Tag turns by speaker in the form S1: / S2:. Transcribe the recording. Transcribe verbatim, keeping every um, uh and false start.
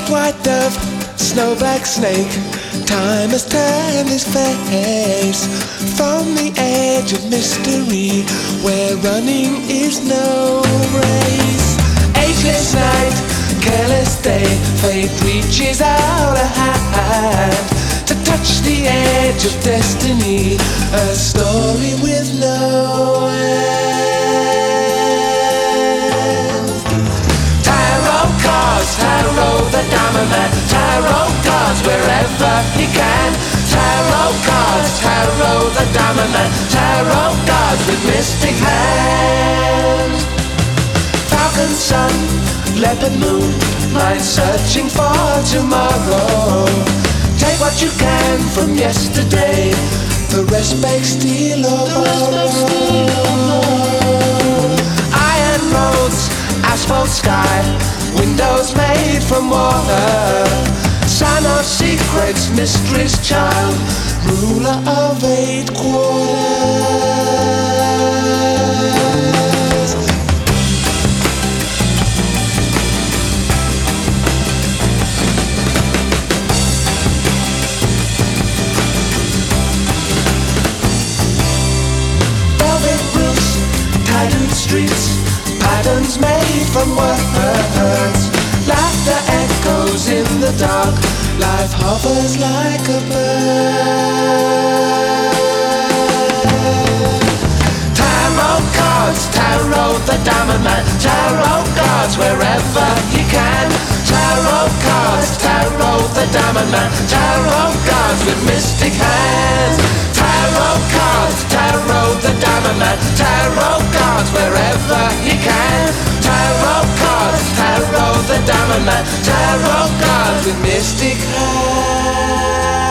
S1: white dove, snowback snake. Time has turned his face from the edge of mystery, where running is no race. Ageless night, careless day, fate reaches out a hand to touch the edge of destiny, a story with no end. Tarot cards, tarot the diamond man, tarot cards wherever he can. Tarot cards, tarot the diamond man, tarot cards with mystic hand. Falcon sun, leopard moon, mind searching for tomorrow. Take what you can from yesterday, the rest make steal or borrow. Iron roads, asphalt sky, windows made from water. Son of secrets, mystery's child, ruler of eight quarters. Streets, patterns made from words. Laughter echoes in the dark. Life hovers like a bird. Tarot cards, tarot the diamond man, tarot cards wherever he can. Tarot cards, tarot the diamond man, tarot cards with mystic hands. Tarot cards, tarot the diamond man, tarot cards wherever he can. Tarot cards, tarot the diamond man, tarot cards with mystic hands.